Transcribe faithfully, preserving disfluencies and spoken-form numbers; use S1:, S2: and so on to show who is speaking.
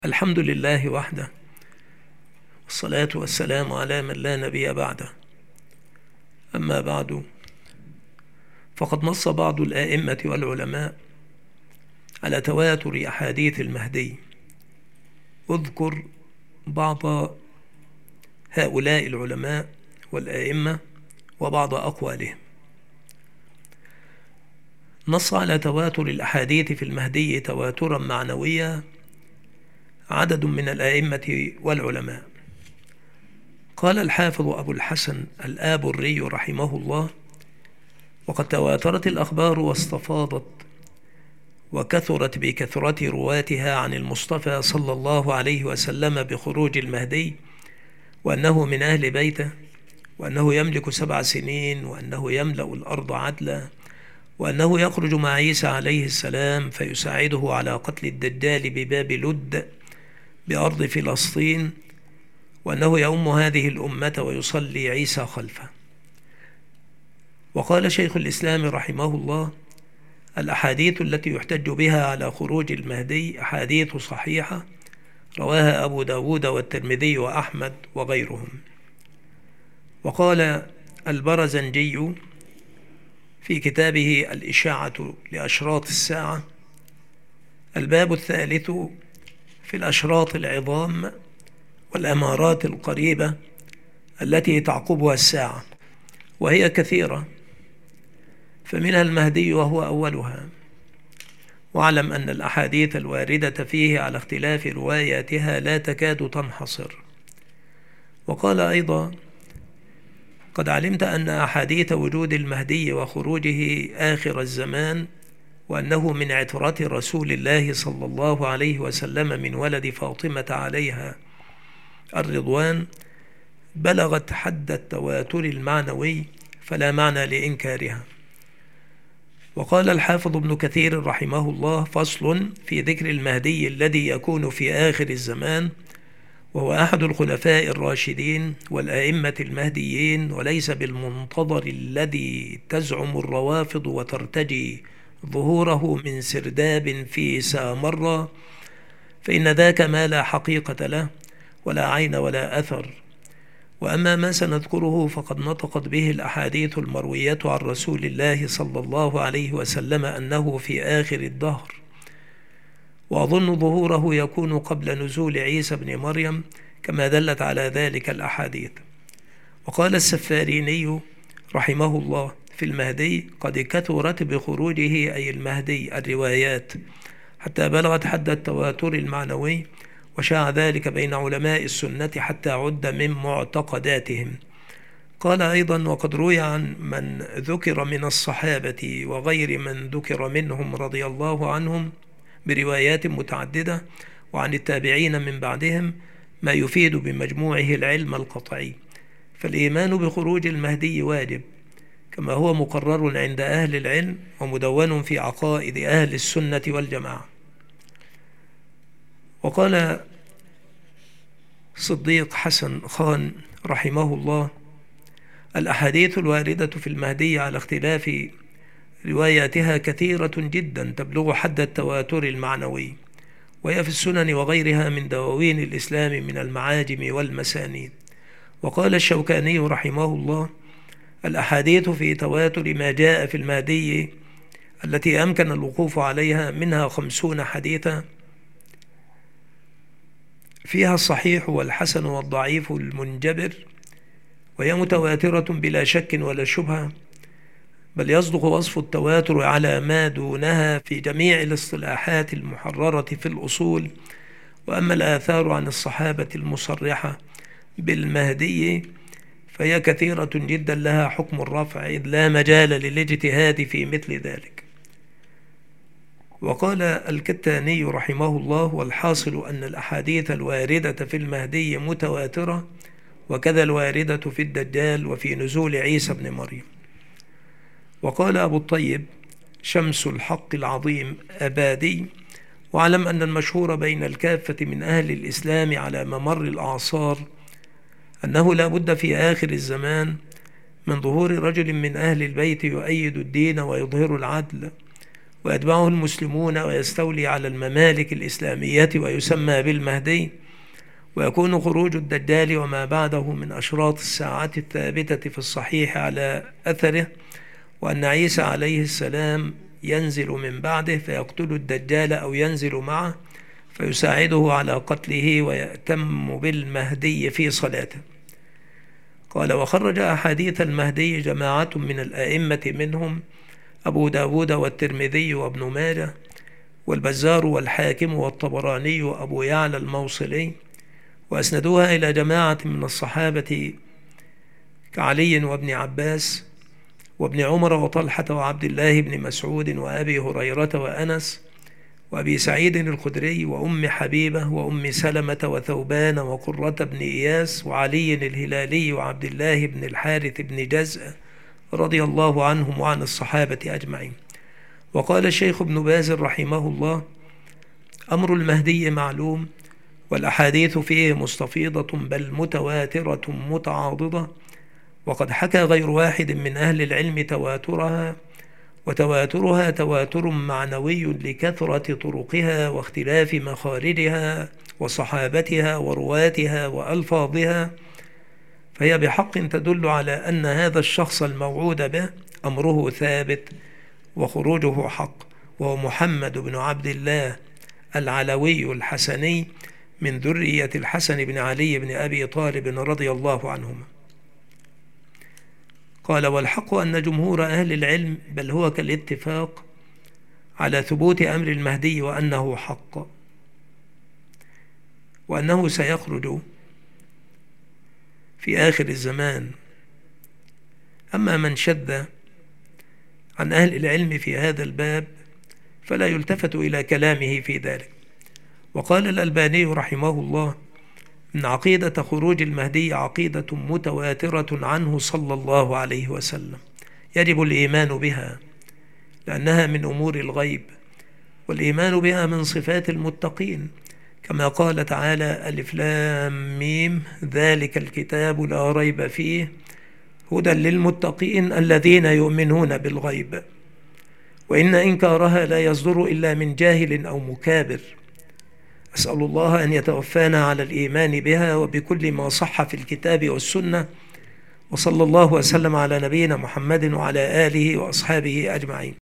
S1: الحمد لله وحده، والصلاة والسلام على من لا نبي بعده. أما بعد، فقد نص بعض الآئمة والعلماء على تواتر أحاديث المهدي. أذكر بعض هؤلاء العلماء والآئمة وبعض أقوالهم. نص على تواتر الأحاديث في المهدي تواترا معنويا عدد من الآئمة والعلماء. قال الحافظ أبو الحسن الآبري رحمه الله: وقد تواترت الأخبار واستفاضت وكثرت بكثرة رواتها عن المصطفى صلى الله عليه وسلم بخروج المهدي، وأنه من أهل بيته، وأنه يملك سبع سنين، وأنه يملأ الأرض عدلا، وأنه يخرج مع عيسى عليه السلام فيساعده على قتل الدجال بباب لد بأرض فلسطين، وأنه يؤم هذه الأمة ويصلي عيسى خلفه. وقال شيخ الإسلام رحمه الله: الأحاديث التي يحتج بها على خروج المهدي أحاديث صحيحة رواها أبو داود والترمذي وأحمد وغيرهم. وقال البرزنجي في كتابه الإشاعة لأشراط الساعة: الباب الثالث في الأشراط العظام والأمارات القريبة التي تعقبها الساعة، وهي كثيرة، فمنها المهدي وهو أولها. واعلم أن الأحاديث الواردة فيه على اختلاف رواياتها لا تكاد تنحصر. وقال أيضا: قد علمت أن أحاديث وجود المهدي وخروجه آخر الزمان، وأنه من عترة رسول الله صلى الله عليه وسلم من ولد فاطمة عليها الرضوان، بلغت حد التواتر المعنوي، فلا معنى لإنكارها. وقال الحافظ ابن كثير رحمه الله: فصل في ذكر المهدي الذي يكون في آخر الزمان، وهو أحد الخلفاء الراشدين والآئمة المهديين، وليس بالمنتظر الذي تزعم الروافض وترتجي ظهوره من سرداب في سامرة، فإن ذاك ما لا حقيقة له ولا عين ولا أثر. وأما ما سنذكره فقد نطقت به الأحاديث المروية عن رسول الله صلى الله عليه وسلم أنه في آخر الدهر، وأظن ظهوره يكون قبل نزول عيسى بن مريم كما دلت على ذلك الأحاديث. وقال السفاريني رحمه الله في المهدي: قد كثرت بخروجه أي المهدي الروايات حتى بلغت حد التواتر المعنوي، وشاع ذلك بين علماء السنة حتى عد من معتقداتهم. قال أيضا: وقد روي عن من ذكر من الصحابة وغير من ذكر منهم رضي الله عنهم بروايات متعددة، وعن التابعين من بعدهم، ما يفيد بمجموعه العلم القطعي. فالإيمان بخروج المهدي واجب كما هو مقرر عند أهل العلم ومدون في عقائد أهل السنة والجماعة. وقال صديق حسن خان رحمه الله: الأحاديث الواردة في المهدي على اختلاف رواياتها كثيرة جدا تبلغ حد التواتر المعنوي، وهي في السنن وغيرها من دواوين الإسلام من المعاجم والمسانيد. وقال الشوكاني رحمه الله: الأحاديث في تواتر ما جاء في المهدي التي أمكن الوقوف عليها منها خمسون حديثا، فيها الصحيح والحسن والضعيف المنجبر، وهي متواترة بلا شك ولا شبهة، بل يصدق وصف التواتر على ما دونها في جميع الاصطلاحات المحررة في الأصول. وأما الآثار عن الصحابة المصرحة بالمهدي فهي كثيرة جدا لها حكم الرفع، إذ لا مجال للاجتهاد في مثل ذلك. وقال الكتاني رحمه الله: والحاصل أن الأحاديث الواردة في المهدي متواترة، وكذا الواردة في الدجال وفي نزول عيسى بن مريم. وقال أبو الطيب شمس الحق العظيم أبادي: واعلم أن المشهور بين الكافة من أهل الإسلام على ممر الأعصار أنه لا بد في آخر الزمان من ظهور رجل من أهل البيت يؤيد الدين ويظهر العدل، ويتبعه المسلمون ويستولي على الممالك الإسلامية ويسمى بالمهدي، ويكون خروج الدجال وما بعده من أشراط الساعة الثابتة في الصحيح على أثره، وأن عيسى عليه السلام ينزل من بعده فيقتل الدجال أو ينزل معه فيساعده على قتله ويأتم بالمهدي في صلاته. قال: وخرج أحاديث المهدي جماعة من الأئمة منهم أبو داود والترمذي وابن ماجه والبزار والحاكم والطبراني وأبو يعلى الموصلي، وأسندوها إلى جماعة من الصحابة كعلي وابن عباس وابن عمر وطلحة وعبد الله بن مسعود وأبي هريرة وأنس وأبي سعيد الخدري وأم حبيبة وأم سلمة وثوبان وقرة بن إياس وعلي الهلالي وعبد الله بن الحارث بن جزء رضي الله عنهم وعن الصحابة أجمعين. وقال الشيخ ابن باز رحمه الله: أمر المهدي معلوم، والأحاديث فيه مستفيضة بل متواترة متعاضدة، وقد حكى غير واحد من أهل العلم تواترها، وتواترها تواتر معنوي لكثرة طرقها واختلاف مخارجها وصحابتها ورواتها وألفاظها، فهي بحق تدل على أن هذا الشخص الموعود به أمره ثابت وخروجه حق، وهو محمد بن عبد الله العلوي الحسني من ذرية الحسن بن علي بن أبي طالب رضي الله عنهما. قال: والحق أن جمهور أهل العلم بل هو كالاتفاق على ثبوت أمر المهدي وأنه حق، وأنه سيخرج في آخر الزمان. أما من شذ عن أهل العلم في هذا الباب فلا يلتفت إلى كلامه في ذلك. وقال الألباني رحمه الله: إن عقيدة خروج المهدي عقيدة متواترة عنه صلى الله عليه وسلم، يجب الإيمان بها لأنها من أمور الغيب، والإيمان بها من صفات المتقين، كما قال تعالى: ألف لام ميم ذلك الكتاب لا ريب فيه هدى للمتقين الذين يؤمنون بالغيب. وإن إنكارها لا يصدر إلا من جاهل أو مكابر. أسأل الله أن يتوفانا على الإيمان بها وبكل ما صح في الكتاب والسنة، وصلى الله وسلم على نبينا محمد وعلى آله وأصحابه أجمعين.